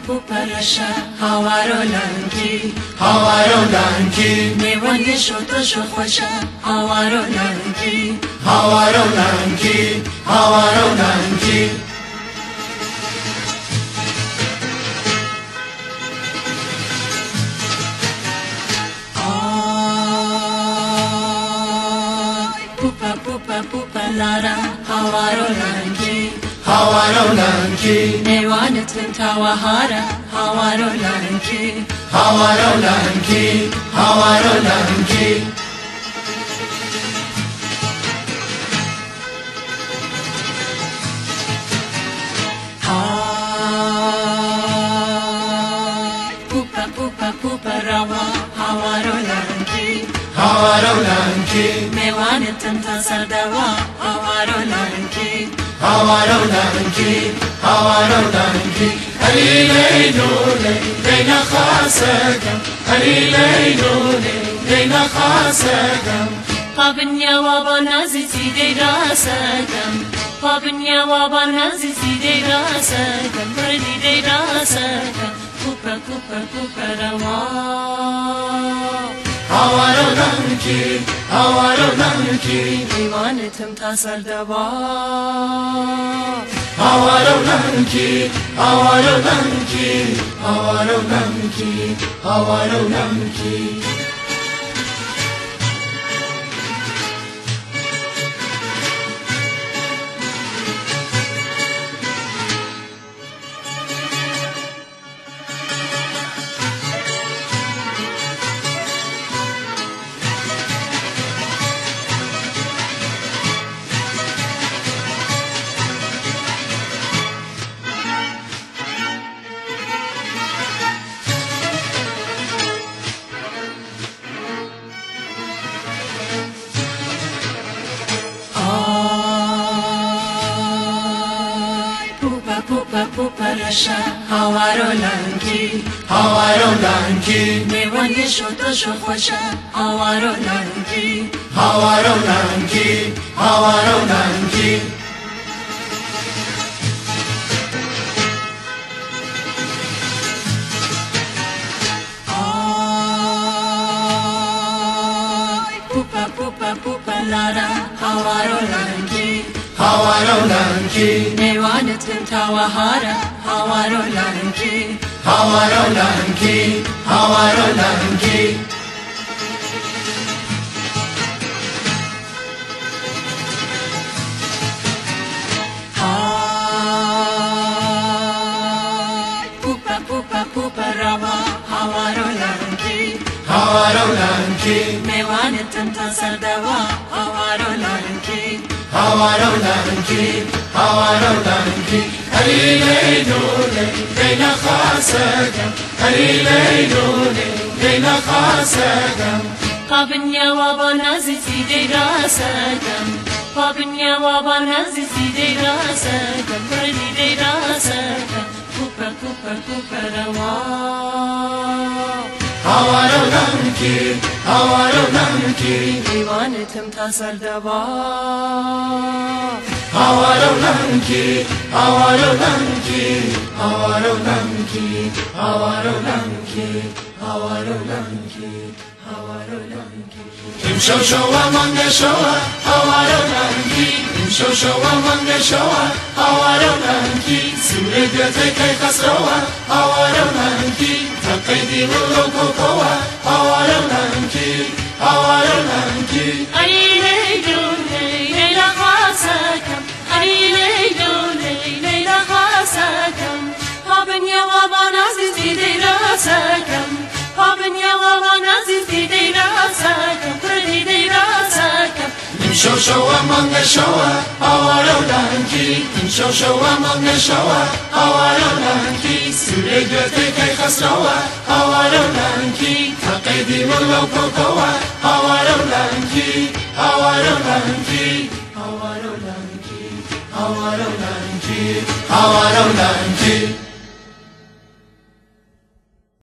pupa rasha hawaro lanki mewani shoto shokhosha hawaro lanki pupa lara hawaro lanki mewani tintawahara hawaro lanki pupa rawa hawaro lanki mewani tanta sardawa hawaro lanki لينا خاسقم لينا خاسقم Pabnya wabana zizi de rasakam Pabnya wabana zizi de rasakam Bredi de rasakam Kupa rawa Hawaro lanki Divanetim tasar dava Hawaro lanki pupa rasha hawaro lanki mewani shoto shokhosha hawaro lanki pupa lara hawaro lanki mewani tintawahara hawaro lanki pupa rawa hawaro lanki mewani tanta sardawa hawaro lanki لينا خاسقم Pabnya wabana zizi de rasakam Pabnya wabana zizi de rasakam Bredi de rasakam Kupa rawa Hawaro lanki Divanetim tasar dava Hawaro lanki Im showa manga showa hawaro lanki Im showa manga showa hawaro lanki Sure gate kai khasrowa hawaro lanki Taqidi lo kokowa hawaro lanki Leyla khasakam Leyla khasakam Pabnya wabana zizi de rasakam Pabnya wabana zizi de rasakam Bredi de rasakam Im showa manga showa hawaro lanki Im showa manga showa hawaro lanki Sure gate kai khasrowa hawaro lanki Taqidi lo kokowa hawaro lanki hawaro lanki